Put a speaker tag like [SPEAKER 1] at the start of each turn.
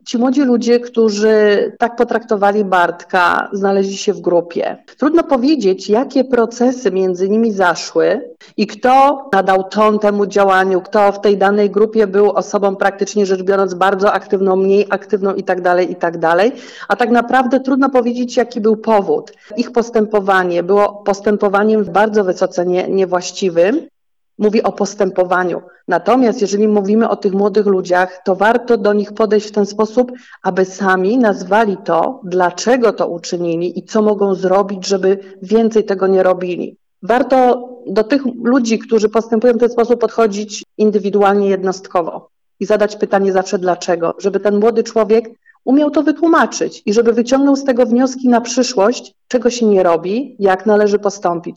[SPEAKER 1] Ci młodzi ludzie, którzy tak potraktowali Bartka, znaleźli się w grupie. Trudno powiedzieć, jakie procesy między nimi zaszły i kto nadał ton temu działaniu, kto w tej danej grupie był osobą praktycznie rzecz biorąc bardzo aktywną, mniej aktywną itd. A tak naprawdę trudno powiedzieć, jaki był powód. Ich postępowanie było postępowaniem bardzo wysoce niewłaściwym. Mówi o postępowaniu. Natomiast jeżeli mówimy o tych młodych ludziach, to warto do nich podejść w ten sposób, aby sami nazwali to, dlaczego to uczynili i co mogą zrobić, żeby więcej tego nie robili. Warto do tych ludzi, którzy postępują w ten sposób, podchodzić indywidualnie, jednostkowo i zadać pytanie zawsze dlaczego, żeby ten młody człowiek umiał to wytłumaczyć i żeby wyciągnął z tego wnioski na przyszłość, czego się nie robi, jak należy postąpić.